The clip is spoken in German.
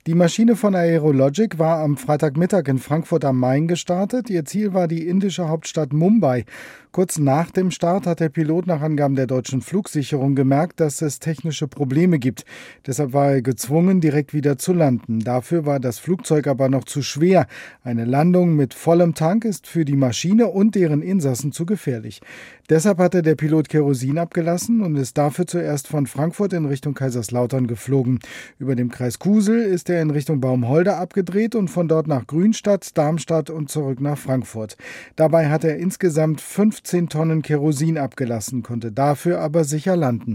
Die Maschine von Aerologic war am Freitagmittag in Frankfurt am Main gestartet. Ihr Ziel war die indische Hauptstadt Mumbai. Kurz nach dem Start hat der Pilot nach Angaben der deutschen Flugsicherung gemerkt, dass es technische Probleme gibt. Deshalb war er gezwungen, direkt wieder zu landen. Dafür war das Flugzeug aber noch zu schwer. Eine Landung mit vollem Tank ist für die Maschine und deren Insassen zu gefährlich. Deshalb hatte der Pilot Kerosin abgelassen und ist dafür zuerst von Frankfurt in Richtung Kaiserslautern geflogen. Über dem Kreis Kusel ist er in Richtung Baumholder abgedreht und von dort nach Grünstadt, Darmstadt und zurück nach Frankfurt. Dabei hat er insgesamt 15 Tonnen Kerosin abgelassen, konnte dafür aber sicher landen.